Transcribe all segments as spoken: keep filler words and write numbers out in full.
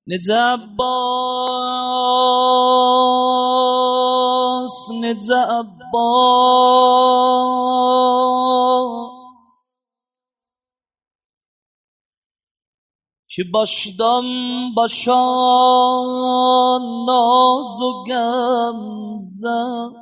نجا عباس نجا عباس که باشدم باشان ناز و گمزه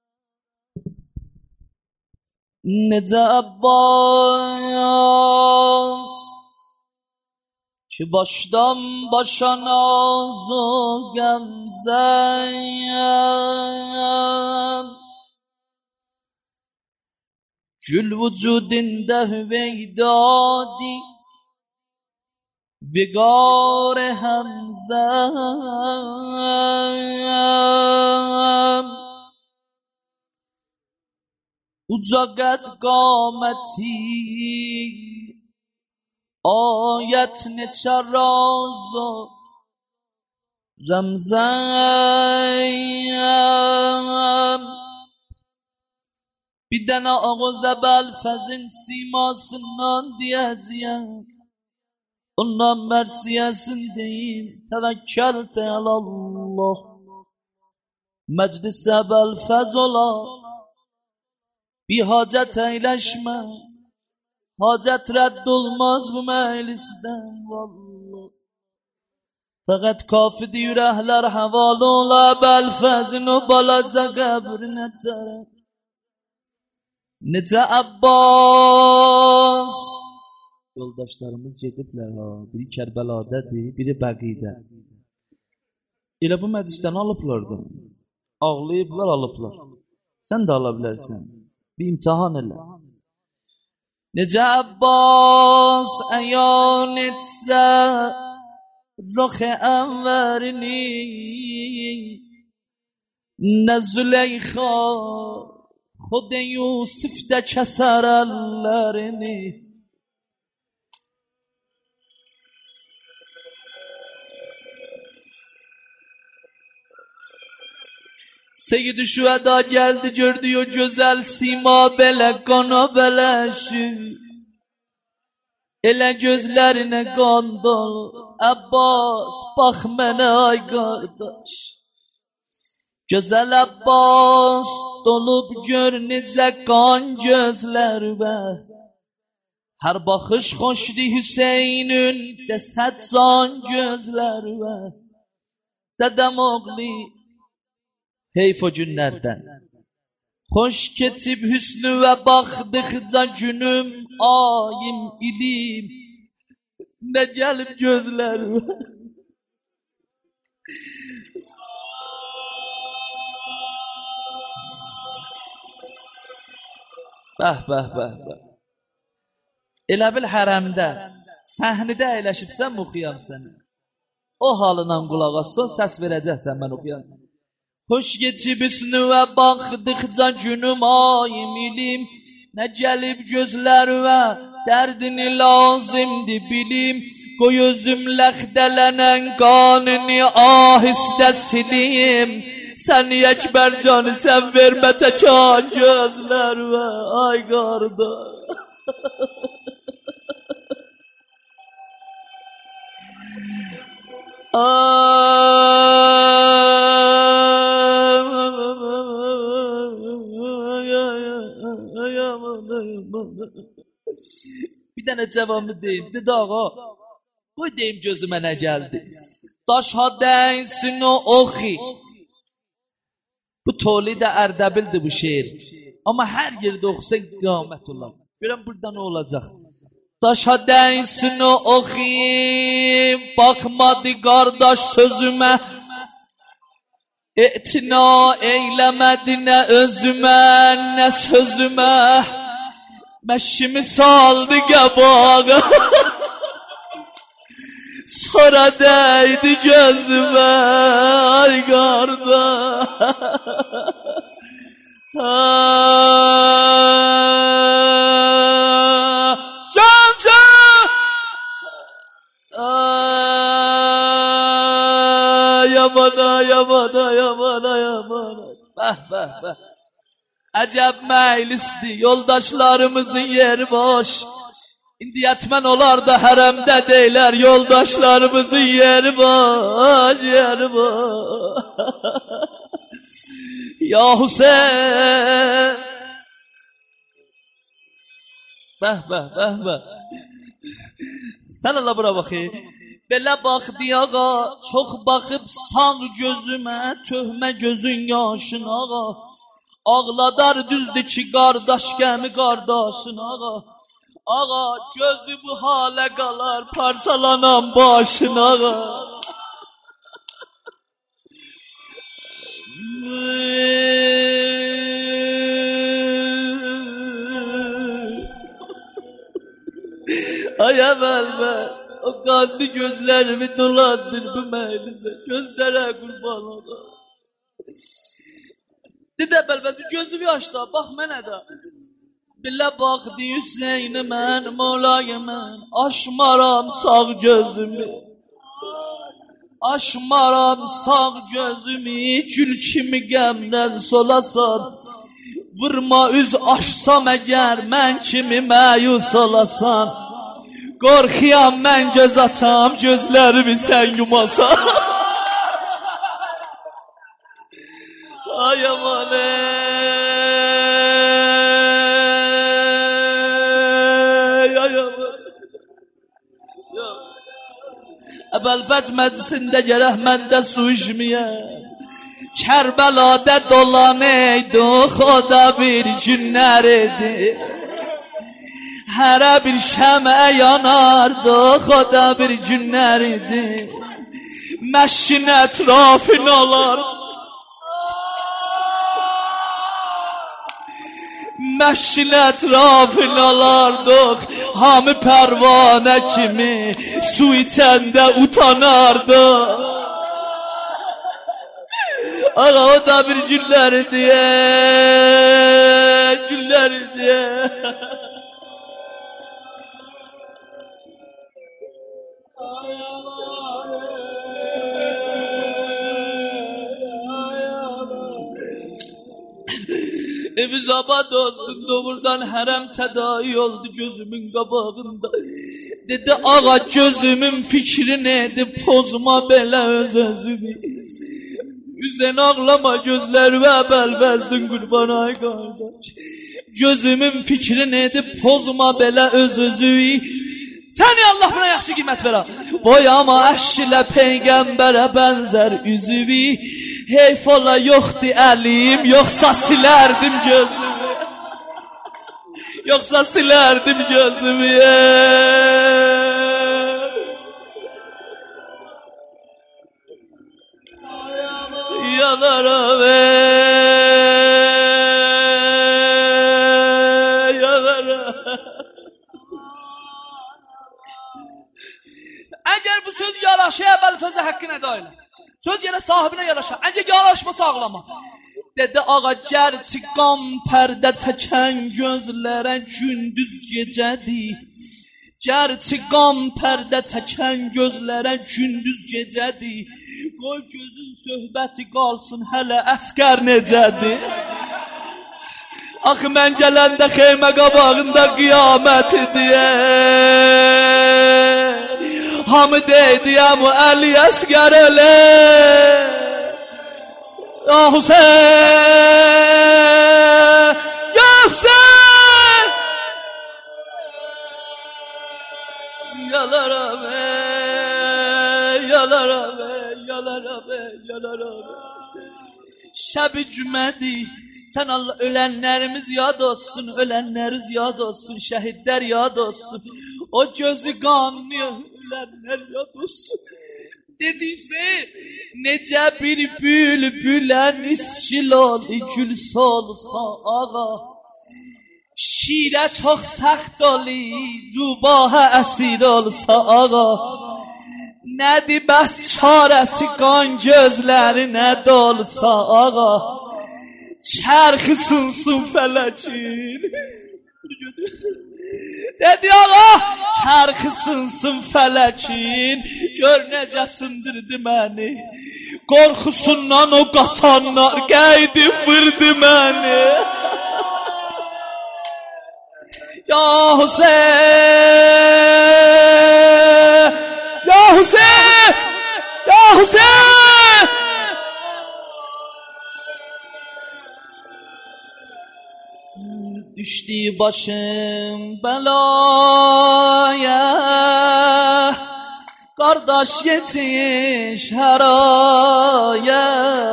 نجا عباس که باشدم باشان ناز و گمزه جل وجودنده ویدادی بگار همزه اجاگت قامتی آیت نچه راز و رمزم بیدن آقا زبال فزن سیما سنان دیازیم ondan mersiyesin deyim tevekkelte alallah meclis ebel fezola bir hacet eyleşme hacet reddolmaz bu meclisten vallah fakat kafidi yürekler havalı ola ebel fezinu balaca kabrine terek nece Abbas yoldaşlarımız gediblər ha. Biri Kərbəladadır, biri Bəqidə. Elə bu məclisdən alıblardı. Ağlayıblar, alıblar. Sən də ala bilərsən. Bir imtihan elə. Necə Abbas əyan etsə röx-i ənvərini nə Züleyxa xod Yusuf də kəsər əllərini Seyyid-i şüheda geldi gördü o güzel sima bele kana beleşi ele gözlerine kan dolu Abbas bak mene ay kardeş güzel Abbas dolup gör nice kan gözler be her bakış hoşdi Hüseyin'ün deset can gözler be dedem oğli Heyf o günlerden Hoş ketib hüsnü ve bakdıkça günüm ayim ilim Ne gelip gözler Bəh bəh bəh bəh Elə bil hərəmdə Səhnədə əyləşibsən oxuyam səni O halından qulaq assan səs verəcəksən mən oxuyam Hoş geçip üstünü ve baktıkça günüm ayım ilim Ne gelip gözler ve derdini lazımdı bilim Koy özüm lehdelenen kanını ahiste sileyim Sen yekber canı sen verme tekan gözler ve ay kardeş Bir tane cevabı deyim dedi ağa Koy deyim gözüme ne geldi Daş ha değilsin o oxi Bu Tolid Erdebil'di bu şiir Ama her yerde okusan kıyamet olur Görün burada ne olacak Daş ha değilsin o oxi Bakmadı kardeş sözüme İtina eylemedi ne özüme ne sözüme Meşimi saldı gabağa Sonra değdi gözüme Ay kardeş Can can Yamana yamana yamana yamana Bəh bəh bəh Acep meclisti yoldaşlarımızın yeri boş İndi yetmən olar da hərəmdə deylər, yoldaşlarımızın yeri var, yeri var. Ya Hüseyin. Bəh, bəh, bəh, bəh. Sən Allah bura baxı. Belə baxdı ağa, çox baxıb sağ gözümə, töhmə gözün yaşın ağa. Ağladar düzdür ki, qardaş gəmi qardaşın ağa. Ağa, gözü bu halə qalar, parçalanan başın ağa. Ay əvvəlməz, o qanlı gözlərimi dolandır bu məylizə, gözlərə qurban ola. Dedi əvvəlməz, bir gözümü açda, bax mənə də. Bilə baxdı Hüseyni mən, Molayı mən, aşmaram sağ gözümü. Aşmaram sağ gözümü, gül kimi qəmdən solasan. Vurma üz açsam əgər, mən kimi məyus olasan. Qorxuyam mən göz açam, gözlərimi sən yumasan. Ay aman ey, ay aman. Əbəlfət məclisində gərək məndə su içməyəm. Kərbəladə dolan eydi, xoda bir günlər idi. Hərə bir şəmə yanardı, xoda bir günlər idi. Məşkin ətrafın olar, məşkin ətrafın olardıq. Hamı pərvanə kimi su içəndə utanardıq. Ağa o da bir günlər idi, günlər idi. Eviz abad olsun, doğrudan hərəm tədai oldu gözümün qabağında. Dedi ağa gözümün fikri neydi, pozma belə öz özümü. Üzən ağlama gözlərimi əbəlvəzdin qurban ay qardaş. Gözümün fikri neydi, pozma belə öz özümü. Səni Allah buna yaxşı qiymət verə. Boyama əşkilə peyğəmbərə bənzər üzüvi. Heyf ola yoxdur əlim, yoxsa silərdim gözümü. Yoxsa silərdim gözümü. Yanaram ey, yanaram. Əgər bu söz yaraşı Əbəlfəzə haqqına da elə. Söz yenə sahibinə yaraşa. Əgər yaraşmasa ağlama. Dedi ağa gərçi qan pərdə çəkən gözlərə gündüz gecədir. Gərçi qan pərdə çəkən gözlərə gündüz gecədir. Qoy gözün söhbəti qalsın hələ əskər necədir. Axı mən gələndə xeymə qabağında qiyamət idi. Hamı deydiyəm o Əli əskər elə. Ya Hüseyin, ya Hüseyin. Yalaram ey, yalaram ey, yalaram ey, yalaram ey. Şəb-i cümədir. Sən Allah ölənlərimiz yad olsun, ölənlərimiz yad olsun, şəhidlər yad olsun. O gözü qanlıyor, ölənlər yad olsun. Dedimsə, necə bir bülbülən isşil oldu, gül solsa ağa. Şirə çox səxt oli, rubahə əsir olsa ağa. Nədir bəs çarəsi qan gözlərinə dolsa ağa. Çərxi sunsun fələkin. Dedi ağa, çərxi sunsun fələkin. Gör necə sındırdı məni. Qorxusundan o qaçanlar qeydib vurdu məni. Ya Hüseyin, Ya Hüseyin, Ya Hüseyin. Düştü başım belaya, kardeş yetiş her aya,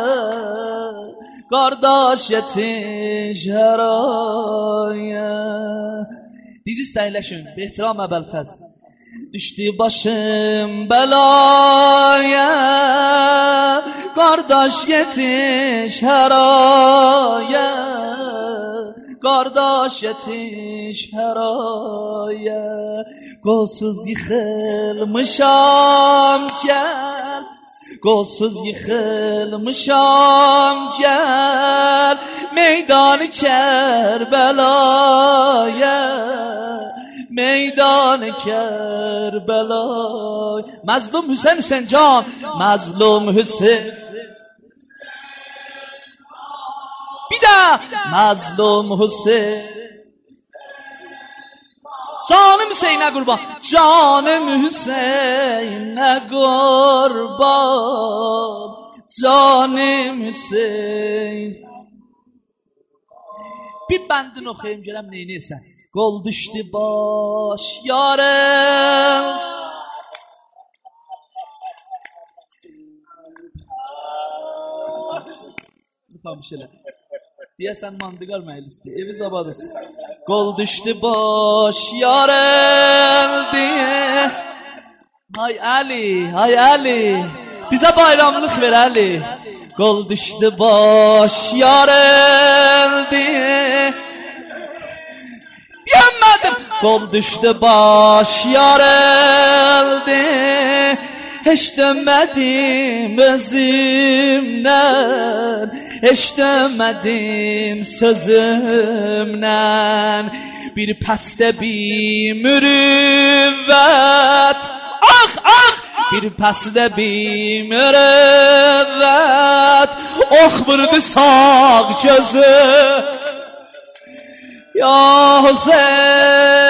kardeş yetiş her aya. Diz üstə əyləşin, ehtiram əbəlfəz. Düşdü başım belaya, kardeş yetiş her aya, kardeş yetiş her aya. Qolsuz yıxılmışam gel, qolsuz yıxılmışam gel, meydanı Kərbəlaya, meydanı Kərbəlaya. Mazlum Hüseyin Hüseyin can, mazlum Hüseyin. Bir daha mazlum Hüseyin. Canım Hüseyin'e kurban, canım Hüseyin'e kurban, canım Hüseyin. Bir bəndin oxuyayım görəm neyniyəsən. Qol düşdü baş yarım. Bakalım şöyle. Deyəsən mandıqar məclisdir, evi zabadısın. Qol düşdü baş yarım diye. Hay Ali, hay Ali, bizə bayramlıq ver Ali. Qol düşdü baş yarım diye. Diyemedim. Qol düşdü baş yarım diye. Heç dönmədim özümdən, heç dönmədim sözümdən. Bir pəstə bir mürüvvət, ah ah, bir pəstə bir mürüvvət, ox vurdu sağ gözü. Ya Hüseyin,